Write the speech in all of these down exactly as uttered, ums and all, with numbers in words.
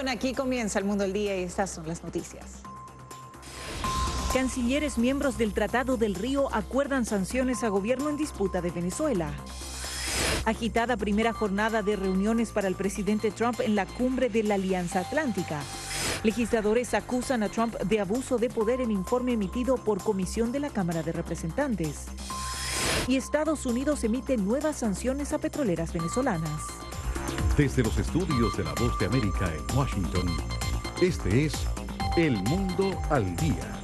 Washington, aquí comienza El Mundo al Día y estas son las noticias. Cancilleres miembros del Tratado del Río acuerdan sanciones a gobierno en disputa de Venezuela. Agitada primera jornada de reuniones para el presidente Trump en la cumbre de la Alianza Atlántica. Legisladores acusan a Trump de abuso de poder en informe emitido por comisión de la Cámara de Representantes. Y Estados Unidos emite nuevas sanciones a petroleras venezolanas. Desde los estudios de La Voz de América en Washington, este es El Mundo al Día.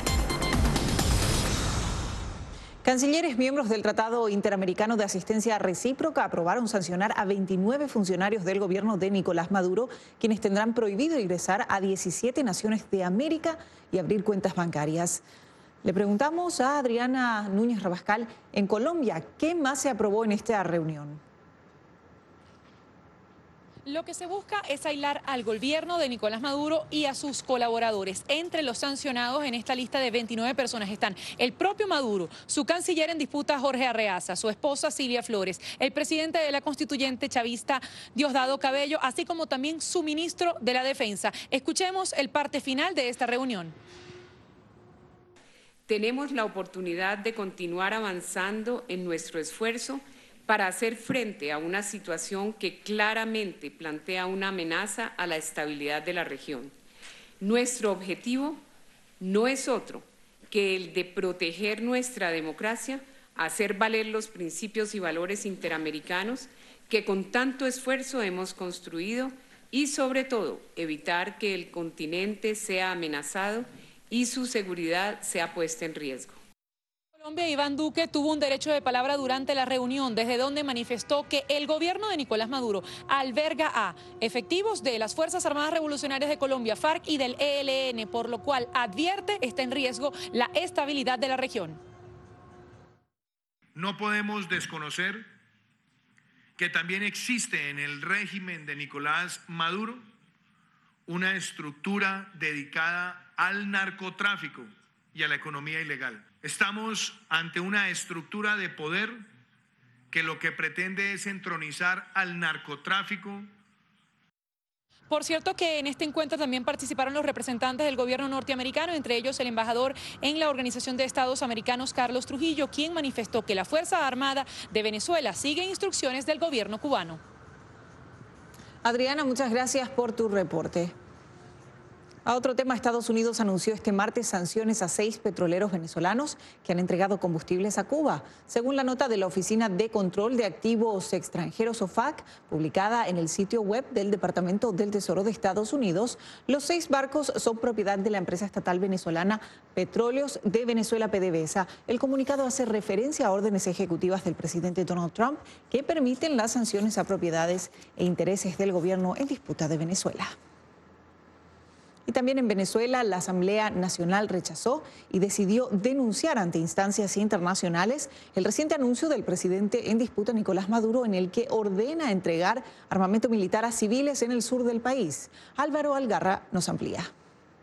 Cancilleres miembros del Tratado Interamericano de Asistencia Recíproca aprobaron sancionar a veintinueve funcionarios del gobierno de Nicolás Maduro, quienes tendrán prohibido ingresar a diecisiete naciones de América y abrir cuentas bancarias. Le preguntamos a Adriana Núñez Rabascal, en Colombia, ¿qué más se aprobó en esta reunión? Lo que se busca es aislar al gobierno de Nicolás Maduro y a sus colaboradores. Entre los sancionados en esta lista de veintinueve personas están el propio Maduro, su canciller en disputa Jorge Arreaza, su esposa Silvia Flores, el presidente de la constituyente chavista Diosdado Cabello, así como también su ministro de la Defensa. Escuchemos el parte final de esta reunión. Tenemos la oportunidad de continuar avanzando en nuestro esfuerzo para hacer frente a una situación que claramente plantea una amenaza a la estabilidad de la región. Nuestro objetivo no es otro que el de proteger nuestra democracia, hacer valer los principios y valores interamericanos que con tanto esfuerzo hemos construido y, sobre todo, evitar que el continente sea amenazado y su seguridad sea puesta en riesgo. Colombia, Iván Duque tuvo un derecho de palabra durante la reunión, desde donde manifestó que el gobierno de Nicolás Maduro alberga a efectivos de las Fuerzas Armadas Revolucionarias de Colombia, FARC y del E L N, por lo cual advierte está en riesgo la estabilidad de la región. No podemos desconocer que también existe en el régimen de Nicolás Maduro una estructura dedicada al narcotráfico y a la economía ilegal. Estamos ante una estructura de poder que lo que pretende es entronizar al narcotráfico. Por cierto que en este encuentro también participaron los representantes del gobierno norteamericano, entre ellos el embajador en la Organización de Estados Americanos, Carlos Trujillo, quien manifestó que la Fuerza Armada de Venezuela sigue instrucciones del gobierno cubano. Adriana, muchas gracias por tu reporte. A otro tema, Estados Unidos anunció este martes sanciones a seis petroleros venezolanos que han entregado combustibles a Cuba. Según la nota de la Oficina de Control de Activos Extranjeros, O F A C, publicada en el sitio web del Departamento del Tesoro de Estados Unidos, los seis barcos son propiedad de la empresa estatal venezolana Petróleos de Venezuela, P D V S A. El comunicado hace referencia a órdenes ejecutivas del presidente Donald Trump que permiten las sanciones a propiedades e intereses del gobierno en disputa de Venezuela. Y también en Venezuela, la Asamblea Nacional rechazó y decidió denunciar ante instancias internacionales el reciente anuncio del presidente en disputa Nicolás Maduro, en el que ordena entregar armamento militar a civiles en el sur del país. Álvaro Algarra nos amplía.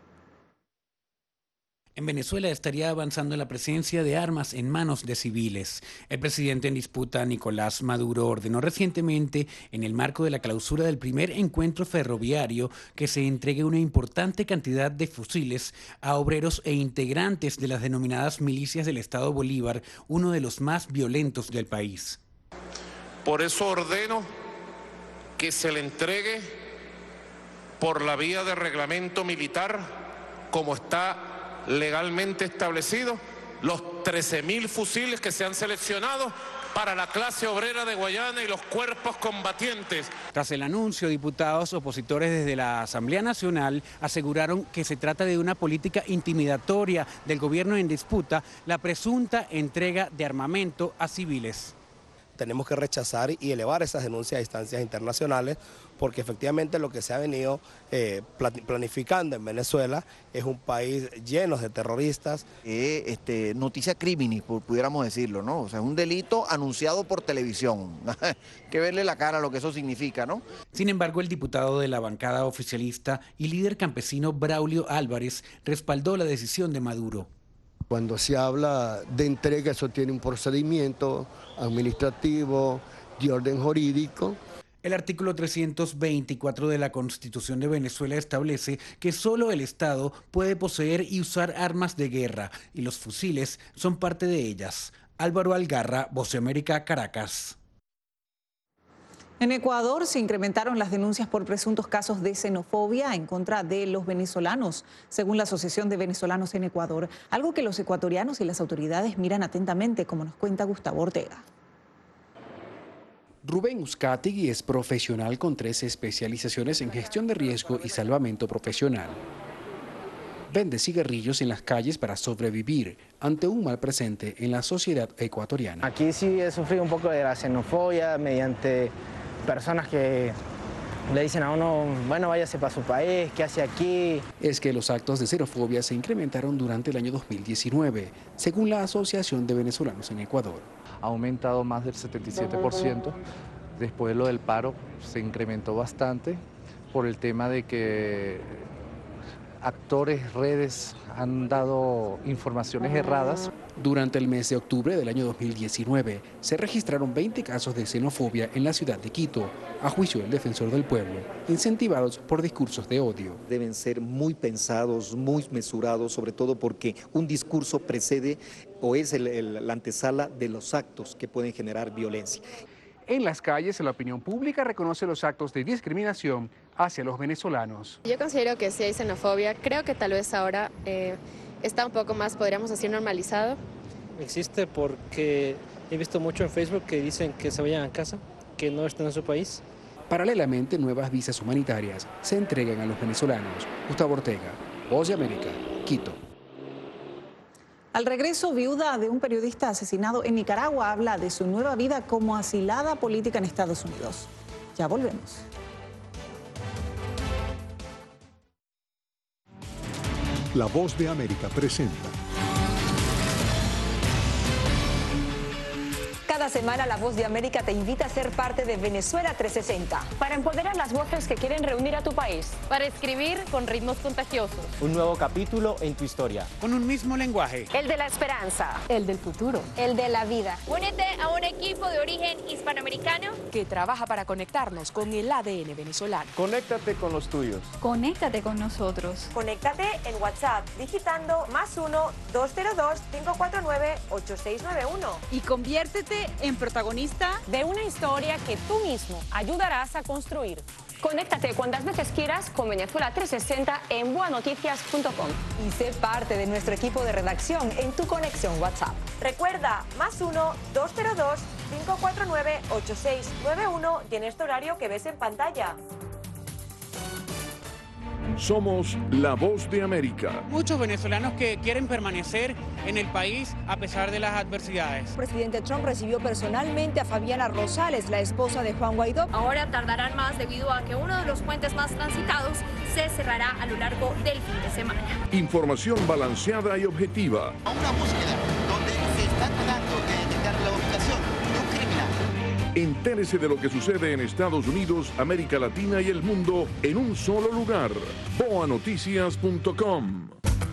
En Venezuela estaría avanzando la presencia de armas en manos de civiles. El presidente en disputa, Nicolás Maduro, ordenó recientemente, en el marco de la clausura del primer encuentro ferroviario, que se entregue una importante cantidad de fusiles a obreros e integrantes de las denominadas milicias del Estado Bolívar, uno de los más violentos del país. Por eso ordeno que se le entregue por la vía de reglamento militar, como está legalmente establecido, los trece mil fusiles que se han seleccionado para la clase obrera de Guayana y los cuerpos combatientes. Tras el anuncio, diputados opositores desde la Asamblea Nacional aseguraron que se trata de una política intimidatoria del gobierno en disputa, la presunta entrega de armamento a civiles. Tenemos que rechazar y elevar esas denuncias a instancias internacionales, porque efectivamente lo que se ha venido eh, planificando en Venezuela es un país lleno de terroristas. Eh, este, noticia criminis, pudiéramos decirlo, ¿no? O sea, es un delito anunciado por televisión. Que verle la cara a lo que eso significa, ¿no? Sin embargo, el diputado de la bancada oficialista y líder campesino Braulio Álvarez respaldó la decisión de Maduro. Cuando se habla de entrega, eso tiene un procedimiento administrativo, de orden jurídico. El artículo trescientos veinticuatro de la Constitución de Venezuela establece que solo el Estado puede poseer y usar armas de guerra, y los fusiles son parte de ellas. Álvaro Algarra, Voz de América, Caracas. En Ecuador se incrementaron las denuncias por presuntos casos de xenofobia en contra de los venezolanos, según la Asociación de Venezolanos en Ecuador, algo que los ecuatorianos y las autoridades miran atentamente, como nos cuenta Gustavo Ortega. Rubén Uzcategui es profesional con tres especializaciones en gestión de riesgo y salvamento profesional. Vende cigarrillos en las calles para sobrevivir ante un mal presente en la sociedad ecuatoriana. Aquí sí he sufrido un poco de la xenofobia mediante personas que le dicen a uno, bueno, váyase para su país, ¿qué hace aquí? Es que los actos de xenofobia se incrementaron durante el año dos mil diecinueve, según la Asociación de Venezolanos en Ecuador. Ha aumentado más del setenta y siete por ciento. Después de lo del paro se incrementó bastante por el tema de que actores, redes han dado informaciones erradas. Durante el mes de octubre del año dos mil diecinueve se registraron veinte casos de xenofobia en la ciudad de Quito, a juicio del defensor del pueblo, incentivados por discursos de odio. Deben ser muy pensados, muy mesurados, sobre todo porque un discurso precede o es el, el, la antesala de los actos que pueden generar violencia. En las calles, la opinión pública reconoce los actos de discriminación hacia los venezolanos. Yo considero que sí hay xenofobia. Creo que tal vez ahora eh, está un poco más, podríamos decir, normalizado. Existe porque he visto mucho en Facebook que dicen que se vayan a casa, que no están en su país. Paralelamente, nuevas visas humanitarias se entregan a los venezolanos. Gustavo Ortega, Voz de América, Quito. Al regreso, viuda de un periodista asesinado en Nicaragua habla de su nueva vida como asilada política en Estados Unidos. Ya volvemos. La Voz de América presenta. Cada semana La Voz de América te invita a ser parte de Venezuela trescientos sesenta. Para empoderar las voces que quieren reunir a tu país. Para escribir con ritmos contagiosos. Un nuevo capítulo en tu historia. Con un mismo lenguaje. El de la esperanza. El del futuro. El de la vida. Únete a un equipo de origen hispanoamericano que trabaja para conectarnos con el A D N venezolano. Conéctate con los tuyos. Conéctate con nosotros. Conéctate en WhatsApp digitando más uno, dos cero dos, cinco cuatro nueve, ocho seis nueve uno. Y conviértete en protagonista de una historia que tú mismo ayudarás a construir. Conéctate cuantas veces quieras con Venezuela trescientos sesenta en boa noticias punto com. Y sé parte de nuestro equipo de redacción en tu conexión WhatsApp. Recuerda, más uno, dos cero dos, cinco cuatro nueve, ocho seis nueve uno y en este horario que ves en pantalla. Somos la Voz de América. Muchos venezolanos que quieren permanecer en el país a pesar de las adversidades. El presidente Trump recibió personalmente a Fabiana Rosales, la esposa de Juan Guaidó. Ahora tardarán más debido a que uno de los puentes más transitados se cerrará a lo largo del fin de semana. Información balanceada y objetiva. A una búsqueda donde se está tratando de detectar la ubicación de un criminal. Entérese de lo que sucede en Estados Unidos, América Latina y el mundo en un solo lugar. boa noticias punto com.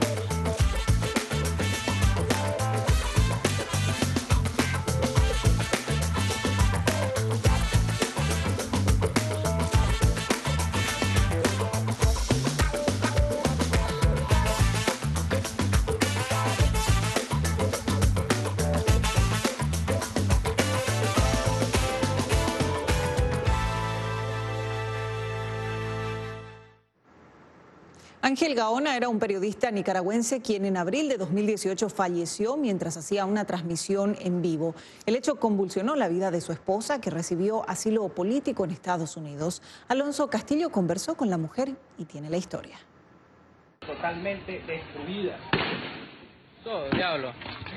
Ángel Gaona era un periodista nicaragüense quien en abril de dos mil dieciocho falleció mientras hacía una transmisión en vivo. El hecho convulsionó la vida de su esposa, que recibió asilo político en Estados Unidos. Alonso Castillo conversó con la mujer y tiene la historia. Totalmente destruida. Todo, diablo.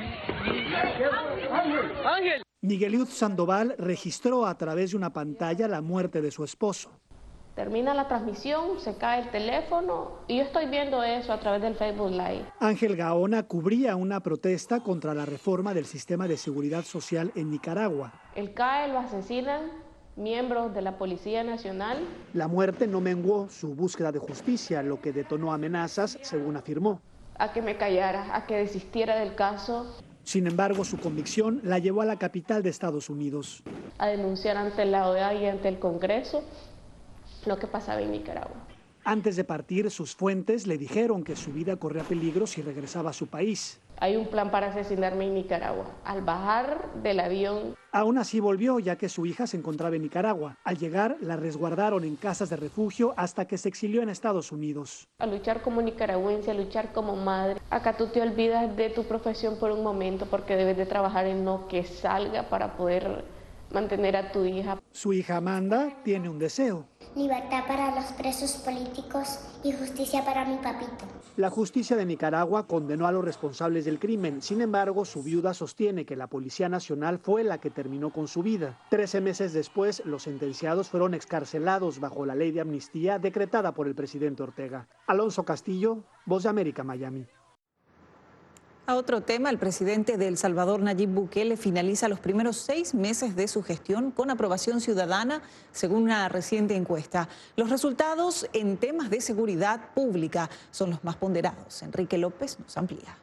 Ángel. Migueliud Sandoval registró a través de una pantalla la muerte de su esposo. Termina la transmisión, se cae el teléfono y yo estoy viendo eso a través del Facebook Live. Ángel Gaona cubría una protesta contra la reforma del sistema de seguridad social en Nicaragua. El C A E lo asesinan miembros de la Policía Nacional. La muerte no menguó su búsqueda de justicia, lo que detonó amenazas, según afirmó. A que me callara, a que desistiera del caso. Sin embargo, su convicción la llevó a la capital de Estados Unidos. A denunciar ante la O E A y ante el Congreso lo que pasaba en Nicaragua. Antes de partir, sus fuentes le dijeron que su vida corría peligro si regresaba a su país. Hay un plan para asesinarme en Nicaragua. Al bajar del avión... Aún así volvió, ya que su hija se encontraba en Nicaragua. Al llegar, la resguardaron en casas de refugio hasta que se exilió en Estados Unidos. A luchar como nicaragüense, a luchar como madre. Acá tú te olvidas de tu profesión por un momento porque debes de trabajar en lo que salga para poder mantener a tu hija. Su hija Amanda tiene un deseo. Libertad para los presos políticos y justicia para mi papito. La justicia de Nicaragua condenó a los responsables del crimen. Sin embargo, su viuda sostiene que la Policía Nacional fue la que terminó con su vida. Trece meses después, los sentenciados fueron excarcelados bajo la ley de amnistía decretada por el presidente Ortega. Alonso Castillo, Voz de América, Miami. A otro tema, el presidente de El Salvador, Nayib Bukele, finaliza los primeros seis meses de su gestión con aprobación ciudadana, según una reciente encuesta. Los resultados en temas de seguridad pública son los más ponderados. Enrique López nos amplía.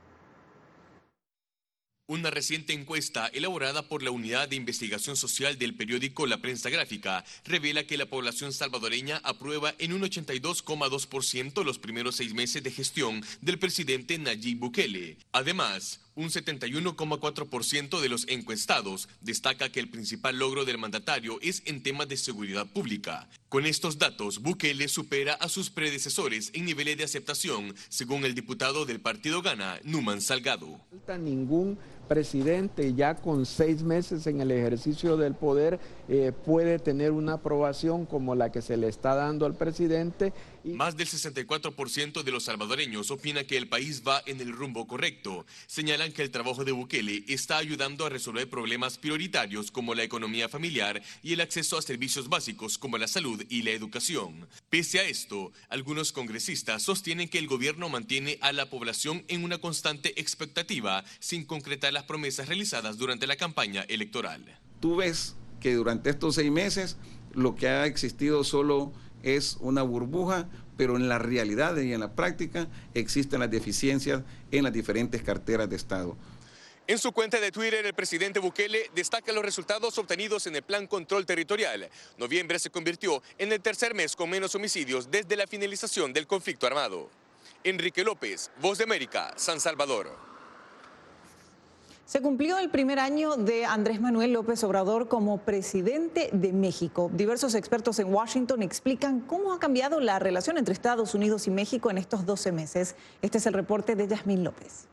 Una reciente encuesta elaborada por la Unidad de Investigación Social del periódico La Prensa Gráfica revela que la población salvadoreña aprueba en un ochenta y dos coma dos por ciento los primeros seis meses de gestión del presidente Nayib Bukele. Además, un setenta y uno coma cuatro por ciento de los encuestados destaca que el principal logro del mandatario es en temas de seguridad pública. Con estos datos, Bukele supera a sus predecesores en niveles de aceptación, según el diputado del partido Gana, Numan Salgado. No falta ningún presidente ya con seis meses en el ejercicio del poder eh, puede tener una aprobación como la que se le está dando al presidente. Y... Más del sesenta y cuatro por ciento de los salvadoreños opina que el país va en el rumbo correcto. Señalan que el trabajo de Bukele está ayudando a resolver problemas prioritarios como la economía familiar y el acceso a servicios básicos como la salud y la educación. Pese a esto, algunos congresistas sostienen que el gobierno mantiene a la población en una constante expectativa sin concretar las promesas realizadas durante la campaña electoral. Tú ves que durante estos seis meses lo que ha existido solo es una burbuja, pero en la realidad y en la práctica existen las deficiencias en las diferentes carteras de Estado. En su cuenta de Twitter, el presidente Bukele destaca los resultados obtenidos en el Plan Control Territorial. Noviembre se convirtió en el tercer mes con menos homicidios desde la finalización del conflicto armado. Enrique López, Voz de América, San Salvador. Se cumplió el primer año de Andrés Manuel López Obrador como presidente de México. Diversos expertos en Washington explican cómo ha cambiado la relación entre Estados Unidos y México en estos doce meses. Este es el reporte de Yasmín López.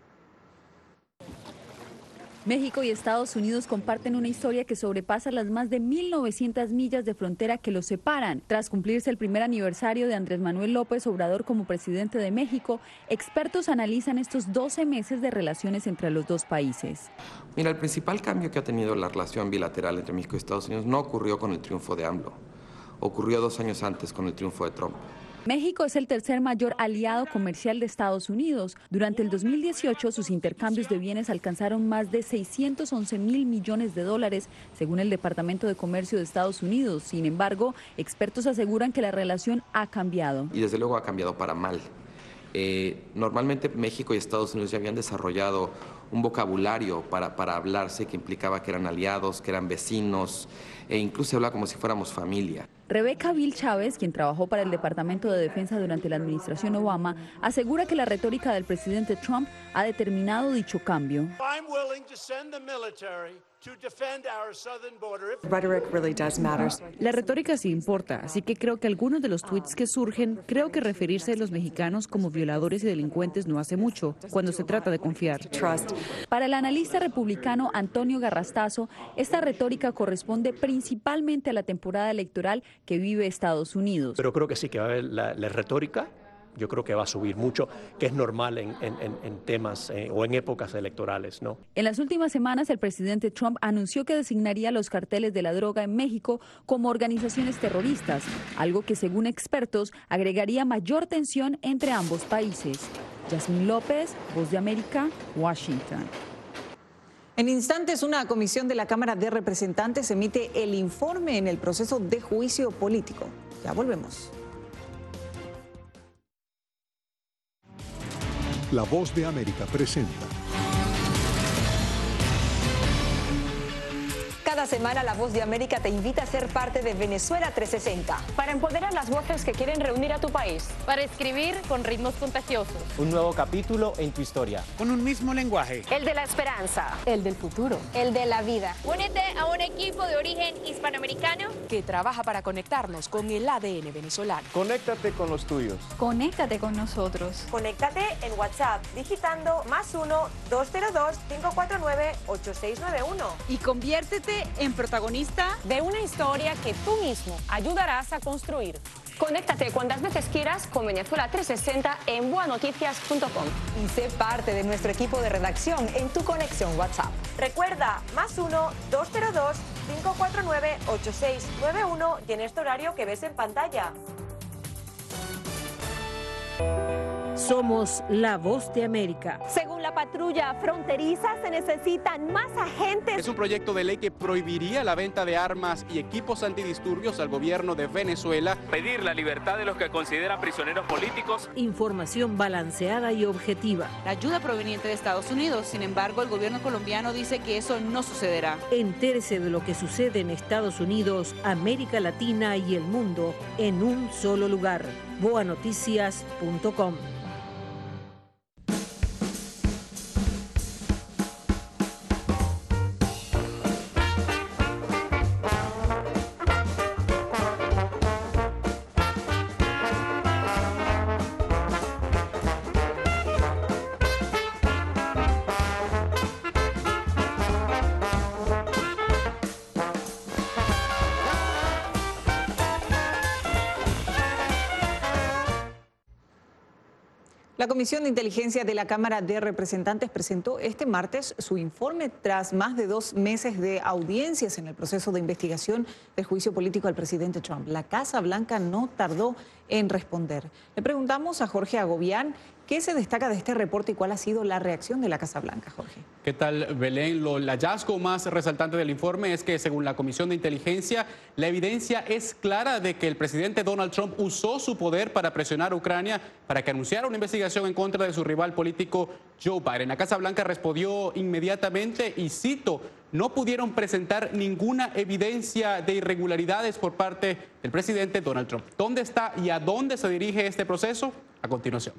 México y Estados Unidos comparten una historia que sobrepasa las más de mil novecientas millas de frontera que los separan. Tras cumplirse el primer aniversario de Andrés Manuel López Obrador como presidente de México, expertos analizan estos doce meses de relaciones entre los dos países. Mira, el principal cambio que ha tenido la relación bilateral entre México y Estados Unidos no ocurrió con el triunfo de AMLO, ocurrió dos años antes con el triunfo de Trump. México es el tercer mayor aliado comercial de Estados Unidos. Durante el dos mil dieciocho, sus intercambios de bienes alcanzaron más de seiscientos once mil millones de dólares, según el Departamento de Comercio de Estados Unidos. Sin embargo, expertos aseguran que la relación ha cambiado. Y desde luego ha cambiado para mal. Eh, normalmente México y Estados Unidos ya habían desarrollado un vocabulario para, para hablarse que implicaba que eran aliados, que eran vecinos, e incluso se habla como si fuéramos familia. Rebeca Vil Chávez, quien trabajó para el Departamento de Defensa durante la administración Obama, asegura que la retórica del presidente Trump ha determinado dicho cambio. La retórica sí importa, así que creo que algunos de los tweets que surgen, creo que referirse a los mexicanos como violadores y delincuentes no hace mucho, cuando se trata de confiar. Para el analista republicano Antonio Garrastazo, esta retórica corresponde principalmente a la temporada electoral que vive Estados Unidos. Pero creo que sí que va a haber la, la retórica. Yo creo que va a subir mucho, que es normal en, en, en temas eh, o en épocas electorales, ¿no? En las últimas semanas, el presidente Trump anunció que designaría a los carteles de la droga en México como organizaciones terroristas, algo que, según expertos, agregaría mayor tensión entre ambos países. Yasmín López, Voz de América, Washington. En instantes, una comisión de la Cámara de Representantes emite el informe en el proceso de juicio político. Ya volvemos. La Voz de América presenta Cada semana La Voz de América te invita a ser parte de Venezuela trescientos sesenta. Para empoderar las voces que quieren reunir a tu país. Para escribir con ritmos contagiosos. Un nuevo capítulo en tu historia. Con un mismo lenguaje. El de la esperanza. El del futuro. El de la vida. Únete a un equipo de origen hispanoamericano que trabaja para conectarnos con el A D N venezolano. Conéctate con los tuyos. Conéctate con nosotros. Conéctate en WhatsApp digitando más uno dos cero dos cinco cuatro nueve ocho seis nueve uno. Y conviértete en protagonista de una historia que tú mismo ayudarás a construir. Conéctate cuantas veces quieras con Venezuela trescientos sesenta en boa noticias punto com. Y sé parte de nuestro equipo de redacción en tu conexión WhatsApp. Recuerda, más uno dos cero dos cinco cuatro nueve ocho seis nueve uno y en este horario que ves en pantalla. Somos la voz de América. Según la patrulla fronteriza, se necesitan más agentes. Es un proyecto de ley que prohibiría la venta de armas y equipos antidisturbios al gobierno de Venezuela. Pedir la libertad de los que consideran prisioneros políticos. Información balanceada y objetiva. La ayuda proveniente de Estados Unidos, sin embargo, el gobierno colombiano dice que eso no sucederá. Entérese de lo que sucede en Estados Unidos, América Latina y el mundo en un solo lugar. boa noticias punto com. La Comisión de Inteligencia de la Cámara de Representantes presentó este martes su informe tras más de dos meses de audiencias en el proceso de investigación del juicio político al presidente Trump. La Casa Blanca no tardó en responder. Le preguntamos a Jorge Agobián qué se destaca de este reporte y cuál ha sido la reacción de la Casa Blanca, Jorge. ¿Qué tal, Belén? Lo, el hallazgo más resaltante del informe es que, según la Comisión de Inteligencia, la evidencia es clara de que el presidente Donald Trump usó su poder para presionar a Ucrania para que anunciara una investigación en contra de su rival político Joe Biden. La Casa Blanca respondió inmediatamente y cito: no pudieron presentar ninguna evidencia de irregularidades por parte del presidente Donald Trump. ¿Dónde está y a dónde se dirige este proceso? A continuación.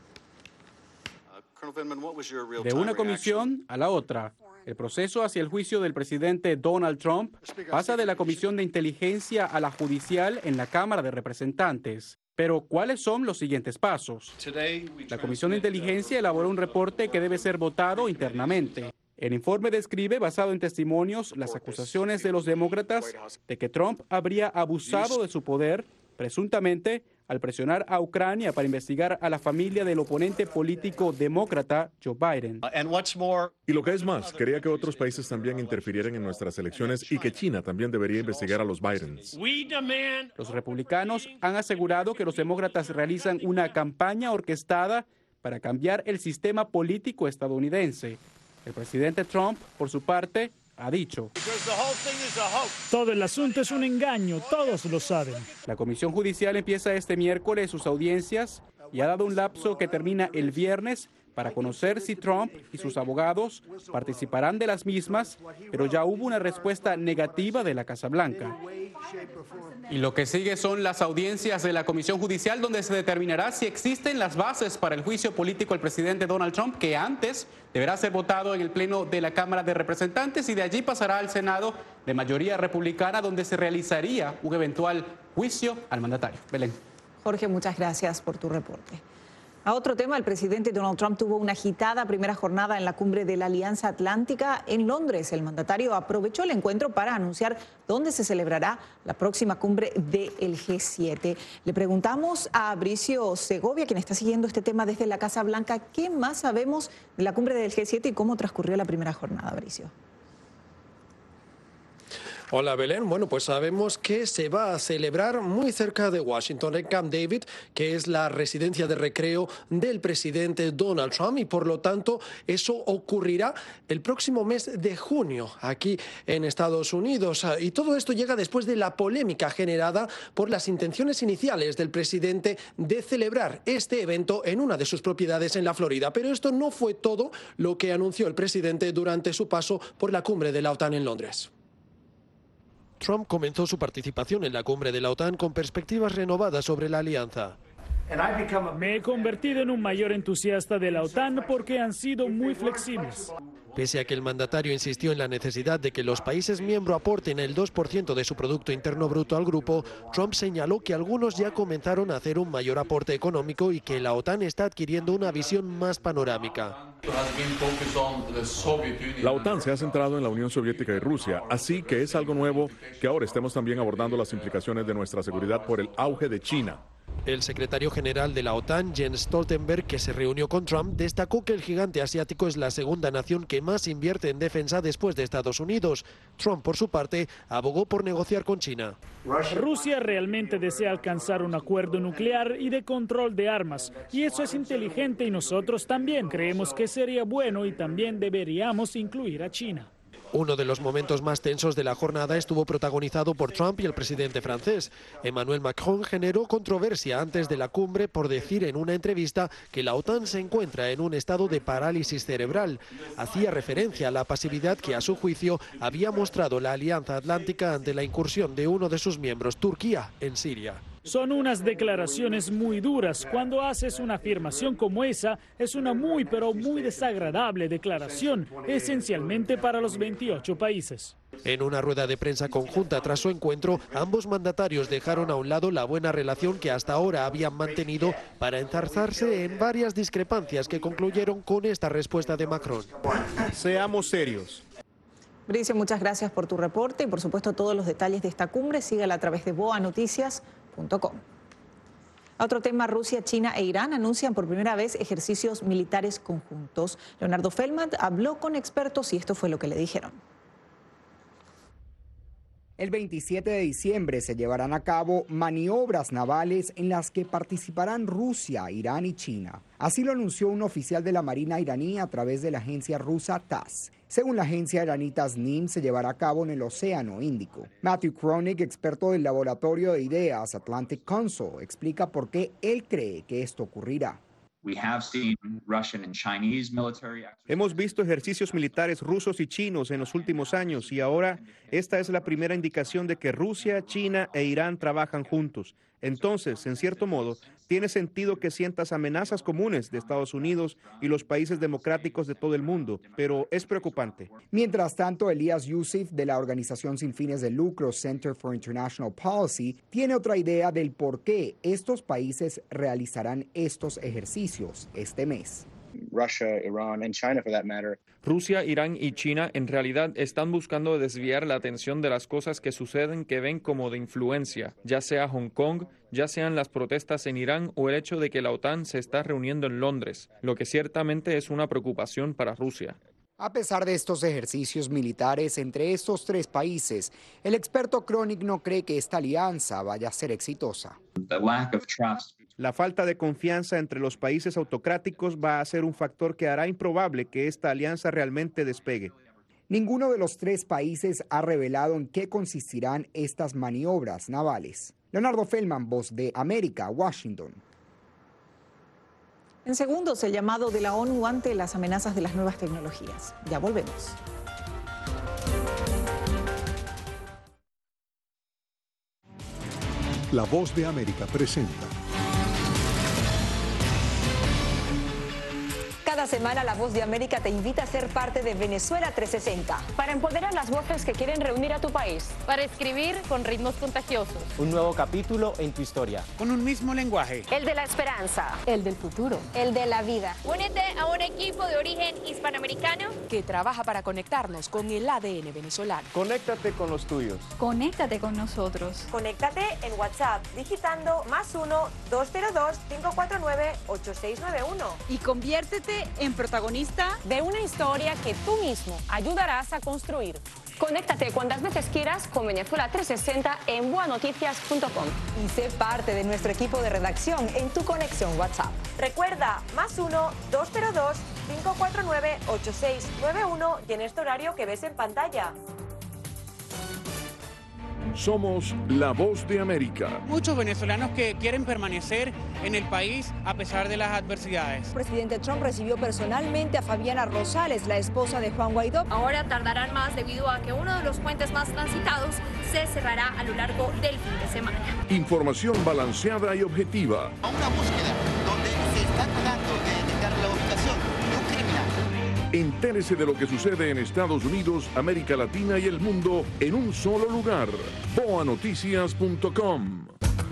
De una comisión a la otra, el proceso hacia el juicio del presidente Donald Trump pasa de la Comisión de Inteligencia a la judicial en la Cámara de Representantes. Pero, ¿cuáles son los siguientes pasos? La Comisión de Inteligencia elaboró un reporte que debe ser votado internamente. El informe describe, basado en testimonios, las acusaciones de los demócratas de que Trump habría abusado de su poder, presuntamente, al presionar a Ucrania para investigar a la familia del oponente político demócrata Joe Biden. Y lo que es más, quería que otros países también interfirieran en nuestras elecciones y que China también debería investigar a los Bidens. Los republicanos han asegurado que los demócratas realizan una campaña orquestada para cambiar el sistema político estadounidense. El presidente Trump, por su parte, ha dicho: todo el asunto es un engaño, todos lo saben. La Comisión Judicial empieza este miércoles sus audiencias y ha dado un lapso que termina el viernes para conocer si Trump y sus abogados participarán de las mismas, pero ya hubo una respuesta negativa de la Casa Blanca. Y lo que sigue son las audiencias de la Comisión Judicial, donde se determinará si existen las bases para el juicio político al presidente Donald Trump, que antes deberá ser votado en el Pleno de la Cámara de Representantes y de allí pasará al Senado de mayoría republicana, donde se realizaría un eventual juicio al mandatario. Belén. Jorge, muchas gracias por tu reporte. A otro tema, el presidente Donald Trump tuvo una agitada primera jornada en la cumbre de la Alianza Atlántica en Londres. El mandatario aprovechó el encuentro para anunciar dónde se celebrará la próxima cumbre del G siete. Le preguntamos a Bricio Segovia, quien está siguiendo este tema desde la Casa Blanca, ¿qué más sabemos de la cumbre del G siete y cómo transcurrió la primera jornada, Bricio? Hola Belén, bueno pues sabemos que se va a celebrar muy cerca de Washington, en Camp David, que es la residencia de recreo del presidente Donald Trump y por lo tanto eso ocurrirá el próximo mes de junio aquí en Estados Unidos. Y todo esto llega después de la polémica generada por las intenciones iniciales del presidente de celebrar este evento en una de sus propiedades en la Florida. Pero esto no fue todo lo que anunció el presidente durante su paso por la cumbre de la OTAN en Londres. Trump comenzó su participación en la cumbre de la OTAN con perspectivas renovadas sobre la alianza. Me he convertido en un mayor entusiasta de la OTAN porque han sido muy flexibles. Pese a que el mandatario insistió en la necesidad de que los países miembros aporten el dos por ciento de su Producto Interno Bruto al grupo, Trump señaló que algunos ya comenzaron a hacer un mayor aporte económico y que la OTAN está adquiriendo una visión más panorámica. La OTAN se ha centrado en la Unión Soviética y Rusia, así que es algo nuevo que ahora estemos también abordando las implicaciones de nuestra seguridad por el auge de China. El secretario general de la OTAN, Jens Stoltenberg, que se reunió con Trump, destacó que el gigante asiático es la segunda nación que más invierte en defensa después de Estados Unidos. Trump, por su parte, abogó por negociar con China. Rusia realmente desea alcanzar un acuerdo nuclear y de control de armas, y eso es inteligente y nosotros también creemos que sería bueno y también deberíamos incluir a China. Uno de los momentos más tensos de la jornada estuvo protagonizado por Trump y el presidente francés. Emmanuel Macron generó controversia antes de la cumbre por decir en una entrevista que la OTAN se encuentra en un estado de parálisis cerebral. Hacía referencia a la pasividad que, a su juicio, había mostrado la Alianza Atlántica ante la incursión de uno de sus miembros, Turquía, en Siria. Son unas declaraciones muy duras. Cuando haces una afirmación como esa, es una muy pero muy desagradable declaración, esencialmente para los veintiocho países. En una rueda de prensa conjunta tras su encuentro, ambos mandatarios dejaron a un lado la buena relación que hasta ahora habían mantenido para enzarzarse en varias discrepancias que concluyeron con esta respuesta de Macron. Seamos serios. Bricio, muchas gracias por tu reporte y por supuesto todos los detalles de esta cumbre sígala a través de boa noticias punto com. A otro tema, Rusia, China e Irán anuncian por primera vez ejercicios militares conjuntos. Leonardo Feldman habló con expertos y esto fue lo que le dijeron. El veintisiete de diciembre se llevarán a cabo maniobras navales en las que participarán Rusia, Irán y China. Así lo anunció un oficial de la Marina iraní a través de la agencia rusa T A S S. Según la agencia iraní Tasnim, se llevará a cabo en el Océano Índico. Matthew Kronig, experto del laboratorio de ideas Atlantic Council, explica por qué él cree que esto ocurrirá. Hemos visto ejercicios militares rusos y chinos en los últimos años y ahora esta es la primera indicación de que Rusia, China e Irán trabajan juntos. Entonces, en cierto modo, tiene sentido que sientas amenazas comunes de Estados Unidos y los países democráticos de todo el mundo, pero es preocupante. Mientras tanto, Elias Yusif, de la organización sin fines de lucro Center for International Policy, tiene otra idea del por qué estos países realizarán estos ejercicios este mes. Russia, Iran and China for that matter. Rusia, Irán y China en realidad están buscando desviar la atención de las cosas que suceden que ven como de influencia, ya sea Hong Kong, ya sean las protestas en Irán o el hecho de que la OTAN se está reuniendo en Londres, lo que ciertamente es una preocupación para Rusia. A pesar de estos ejercicios militares entre estos tres países, el experto Kronig no cree que esta alianza vaya a ser exitosa. La falta de confianza entre los países autocráticos va a ser un factor que hará improbable que esta alianza realmente despegue. Ninguno de los tres países ha revelado en qué consistirán estas maniobras navales. Leonardo Feldman, Voz de América, Washington. En segundos, el llamado de la ONU ante las amenazas de las nuevas tecnologías. Ya volvemos. La Voz de América presenta. Cada semana La Voz de América te invita a ser parte de Venezuela trescientos sesenta. Para empoderar las voces que quieren reunir a tu país. Para escribir con ritmos contagiosos. Un nuevo capítulo en tu historia. Con un mismo lenguaje. El de la esperanza. El del futuro. El de la vida. Únete a un equipo de origen hispanoamericano que trabaja para conectarnos con el A D N venezolano. Conéctate con los tuyos. Conéctate con nosotros. Conéctate en WhatsApp digitando más uno dos cero dos cinco cuatro nueve ocho seis nueve uno. Y conviértete en protagonista de una historia que tú mismo ayudarás a construir. Conéctate cuantas veces quieras con Venezuela trescientos sesenta en boa noticias punto com. Y sé parte de nuestro equipo de redacción en tu conexión WhatsApp. Recuerda, más uno dos cero dos cinco cuatro nueve ocho seis nueve uno y en este horario que ves en pantalla. Somos la Voz de América. Muchos venezolanos que quieren permanecer en el país a pesar de las adversidades. El presidente Trump recibió personalmente a Fabiana Rosales, la esposa de Juan Guaidó. Ahora tardarán más debido a que uno de los puentes más transitados se cerrará a lo largo del fin de semana. Información balanceada y objetiva. A una búsqueda donde se está tratando de detectar la ubicación de un criminal. Entérese de lo que sucede en Estados Unidos, América Latina y el mundo en un solo lugar. boa noticias punto com.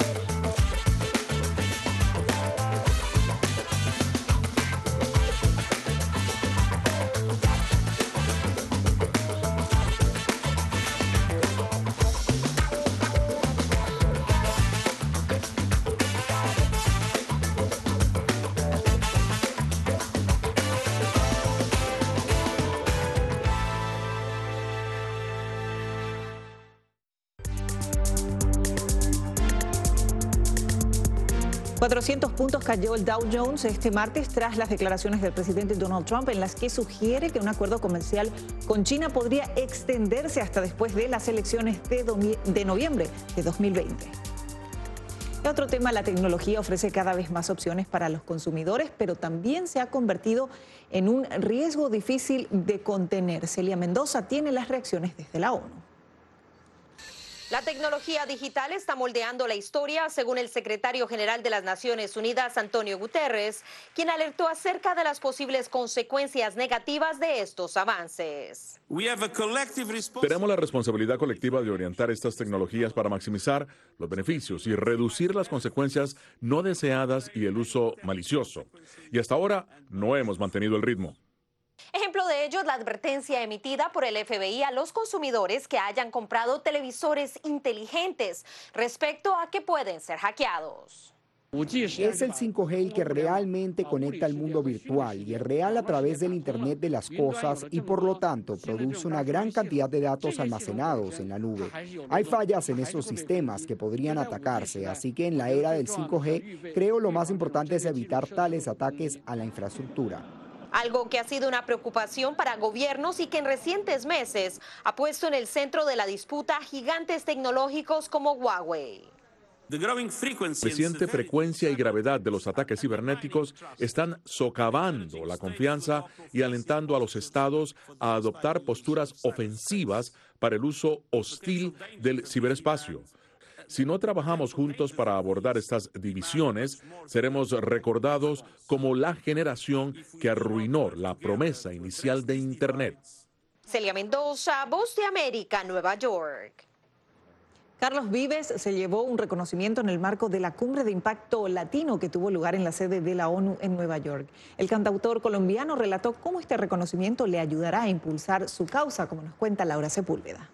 cuatrocientos puntos cayó el Dow Jones este martes tras las declaraciones del presidente Donald Trump en las que sugiere que un acuerdo comercial con China podría extenderse hasta después de las elecciones de, de noviembre de dos mil veinte. Y otro tema, la tecnología ofrece cada vez más opciones para los consumidores, pero también se ha convertido en un riesgo difícil de contener. Celia Mendoza tiene las reacciones desde la ONU. La tecnología digital está moldeando la historia, según el secretario general de las Naciones Unidas, Antonio Guterres, quien alertó acerca de las posibles consecuencias negativas de estos avances. Tenemos la responsabilidad colectiva de orientar estas tecnologías para maximizar los beneficios y reducir las consecuencias no deseadas y el uso malicioso. Y hasta ahora no hemos mantenido el ritmo. Ejemplo de ello es la advertencia emitida por el F B I a los consumidores que hayan comprado televisores inteligentes respecto a que pueden ser hackeados. Es el cinco G el que realmente conecta el mundo virtual y es real a través del Internet de las cosas y por lo tanto produce una gran cantidad de datos almacenados en la nube. Hay fallas en esos sistemas que podrían atacarse, así que en la era del cinco G creo lo más importante es evitar tales ataques a la infraestructura. Algo que ha sido una preocupación para gobiernos y que en recientes meses ha puesto en el centro de la disputa gigantes tecnológicos como Huawei. Creciente frecuencia y gravedad de los ataques cibernéticos están socavando la confianza y alentando a los estados a adoptar posturas ofensivas para el uso hostil del ciberespacio. Si no trabajamos juntos para abordar estas divisiones, seremos recordados como la generación que arruinó la promesa inicial de Internet. Celia Mendoza, Voz de América, Nueva York. Carlos Vives se llevó un reconocimiento en el marco de la Cumbre de Impacto Latino que tuvo lugar en la sede de la ONU en Nueva York. El cantautor colombiano relató cómo este reconocimiento le ayudará a impulsar su causa, como nos cuenta Laura Sepúlveda.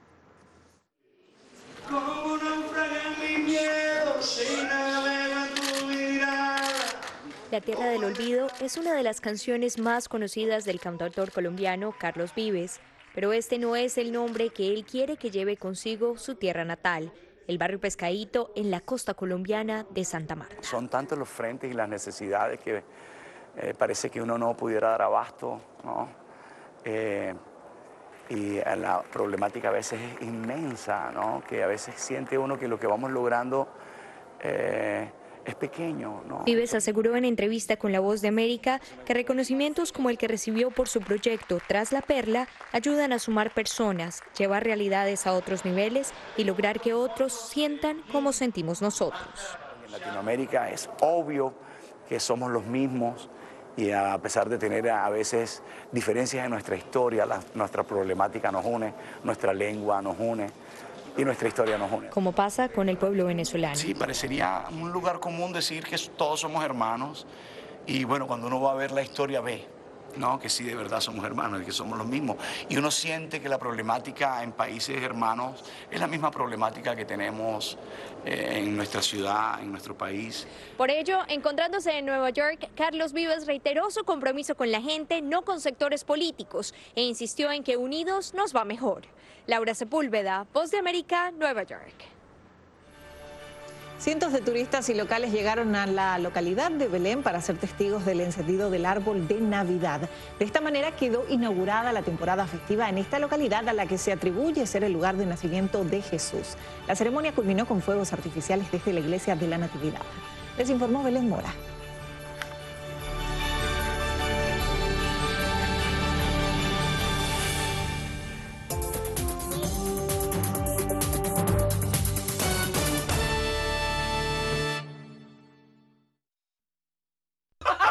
La Tierra del Olvido es una de las canciones más conocidas del cantautor colombiano Carlos Vives, pero este no es el nombre que él quiere que lleve consigo su tierra natal, el barrio Pescadito en la costa colombiana de Santa Marta. Son tantos los frentes y las necesidades que eh, parece que uno no pudiera dar abasto, ¿no? Eh, y la problemática a veces es inmensa, ¿no? Que a veces siente uno que lo que vamos logrando eh, es pequeño, ¿no? Vives aseguró en entrevista con La Voz de América que reconocimientos como el que recibió por su proyecto Tras la Perla ayudan a sumar personas, llevar realidades a otros niveles y lograr que otros sientan como sentimos nosotros. En Latinoamérica es obvio que somos los mismos y a pesar de tener a veces diferencias en nuestra historia, la, nuestra problemática nos une, nuestra lengua nos une. Y nuestra historia nos une. Como pasa con el pueblo venezolano. Sí, parecería un lugar común decir que todos somos hermanos y bueno, cuando uno va a ver la historia ve, ¿no? Que sí de verdad somos hermanos y que somos los mismos. Y uno siente que la problemática en países hermanos es la misma problemática que tenemos eh, en nuestra ciudad, en nuestro país. Por ello, encontrándose en Nueva York, Carlos Vives reiteró su compromiso con la gente, no con sectores políticos, e insistió en que unidos nos va mejor. Laura Sepúlveda, Voz de América, Nueva York. Cientos de turistas y locales llegaron a la localidad de Belén para ser testigos del encendido del árbol de Navidad. De esta manera quedó inaugurada la temporada festiva en esta localidad a la que se atribuye ser el lugar de nacimiento de Jesús. La ceremonia culminó con fuegos artificiales desde la iglesia de la Natividad. Les informó Belén Mora.